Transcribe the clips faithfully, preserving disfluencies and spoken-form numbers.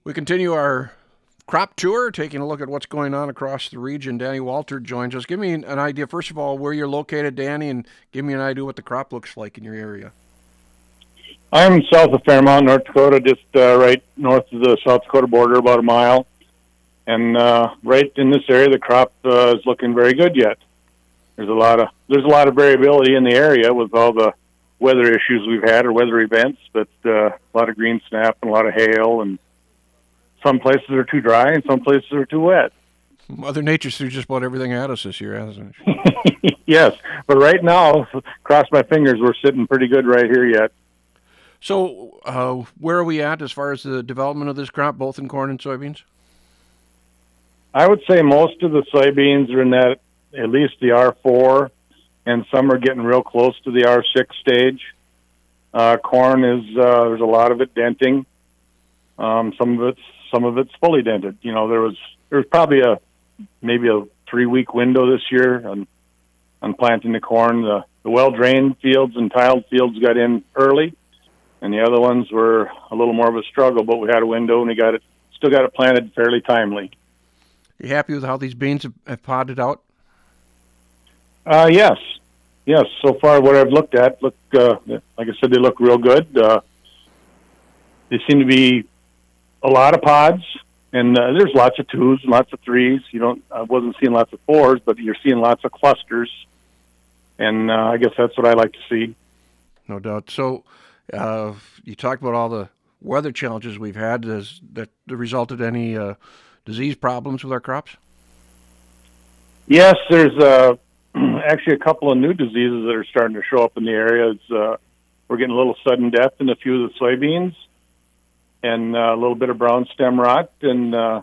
We continue our crop tour, taking a look at what's going on across the region. Danny Walter joins us. Give me an idea, first of all, where you're located, Danny, and give me an idea what the crop looks like in your area. I'm south of Fairmont, North Dakota, just uh, right north of the South Dakota border, about a mile. And uh, right in this area, the crop uh, is looking very good yet. There's a lot of there's a lot of variability in the area with all the weather issues we've had or weather events, but uh, a lot of green snap and a lot of hail, and some places are too dry and some places are too wet. Mother Nature's threw just about everything at us this year, hasn't it? Yes, but right now, cross my fingers, we're sitting pretty good right here yet. So uh, where are we at as far as the development of this crop, both in corn and soybeans? I would say most of the soybeans are in that, at least the R four, and some are getting real close to the R six stage. Uh, corn is, uh, there's a lot of it denting. Um, some of it's, some of it's fully dented. You know, there was, there was probably a, maybe a three week window this year on, on planting the corn. The, the well-drained fields and tiled fields got in early, and the other ones were a little more of a struggle, but we had a window and we got it, still got it planted fairly timely. You happy with how these beans have, have potted out? Uh, yes. Yes. So far, what I've looked at, look, uh, like I said, they look real good. Uh, they seem to be a lot of pods, and uh, there's lots of twos and lots of threes. You don't, I wasn't seeing lots of fours, but you're seeing lots of clusters. And uh, I guess that's what I like to see. No doubt. So uh, you talked about all the weather challenges we've had. Has that resulted in any uh, disease problems with our crops? Yes, there's uh, actually a couple of new diseases that are starting to show up in the area. It's, uh, we're getting a little sudden death in a few of the soybeans, and uh, a little bit of brown stem rot. And uh,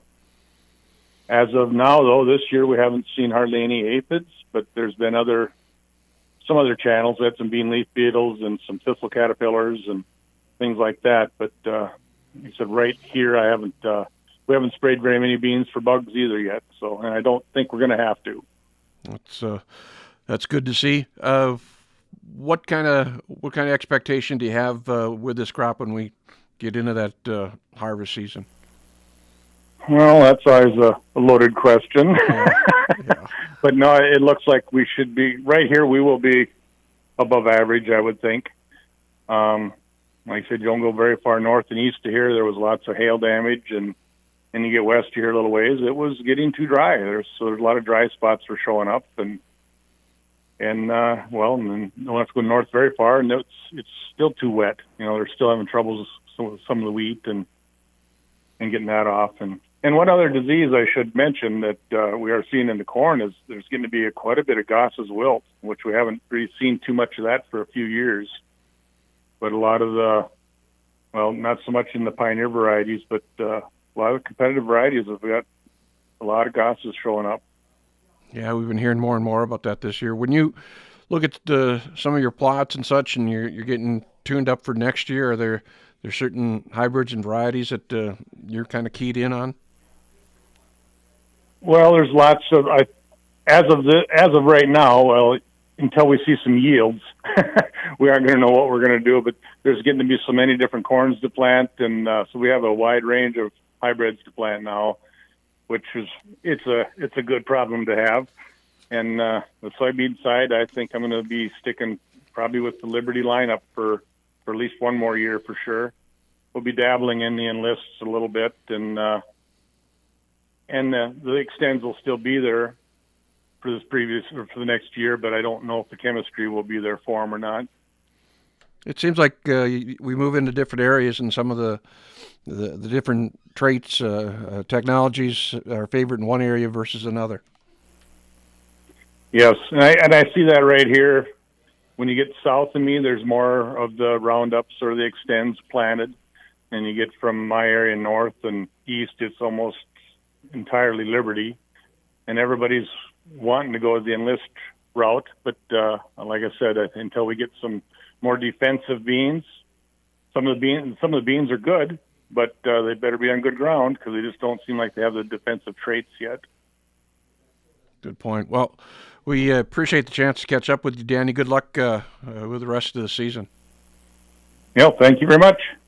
as of now, though, this year we haven't seen hardly any aphids, but there's been other some other channels. We had some bean leaf beetles and some thistle caterpillars and things like that. But uh, like I said, right here, I haven't uh, we haven't sprayed very many beans for bugs either yet. So, and I don't think we're going to have to. That's uh, that's good to see. Uh, what kind of what kind of expectation do you have uh, with this crop when we get into that uh, harvest season? Well, that's always a, a loaded question. Yeah. Yeah. But no, it looks like we should be right here. We will be above average, I would think. Um, like I said, you don't go very far north and east to here. There was lots of hail damage, and and you get west to here a little ways, it was getting too dry. There's so there's a lot of dry spots were showing up, and and uh, well, and then no one has to go north very far, and it's it's still too wet. You know, they're still having troubles with some of the wheat and and getting that off. And and one other disease I should mention that uh, we are seeing in the corn is there's going to be a, quite a bit of Goss's wilt, which we haven't really seen too much of that for a few years. But a lot of the, well, not so much in the Pioneer varieties, but uh, a lot of competitive varieties have got a lot of Goss's showing up. Yeah, we've been hearing more and more about that this year. When you look at the, some of your plots and such, and you're you're getting tuned up for next year, are there there certain hybrids and varieties that uh, you're kind of keyed in on? Well, there's lots of I, as of the as of right now. Well, until we see some yields, we aren't going to know what we're going to do. But there's getting to be so many different corns to plant, and uh, so we have a wide range of hybrids to plant now, which is it's a it's a good problem to have. And uh, the soybean side, I think I'm going to be sticking probably with the Liberty lineup for, for at least one more year for sure. We'll be dabbling in the enlists a little bit, and uh, and uh, the extends will still be there for this previous or for the next year, but I don't know if the chemistry will be there for them or not. It seems like uh, we move into different areas, and some of the the, the different traits, uh, uh, technologies are favored in one area versus another. Yes, and I, and I see that right here. When you get south of me, there's more of the roundups or the extends planted, and you get from my area north and east, it's almost entirely Liberty, and everybody's wanting to go the enlist route. But uh, like I said, until we get some more defensive beans, some of the beans, some of the beans are good, but uh, they better be on good ground because they just don't seem like they have the defensive traits yet. Good point. Well, we uh, appreciate the chance to catch up with you, Danny. Good luck uh, uh, with the rest of the season. Yeah, thank you very much.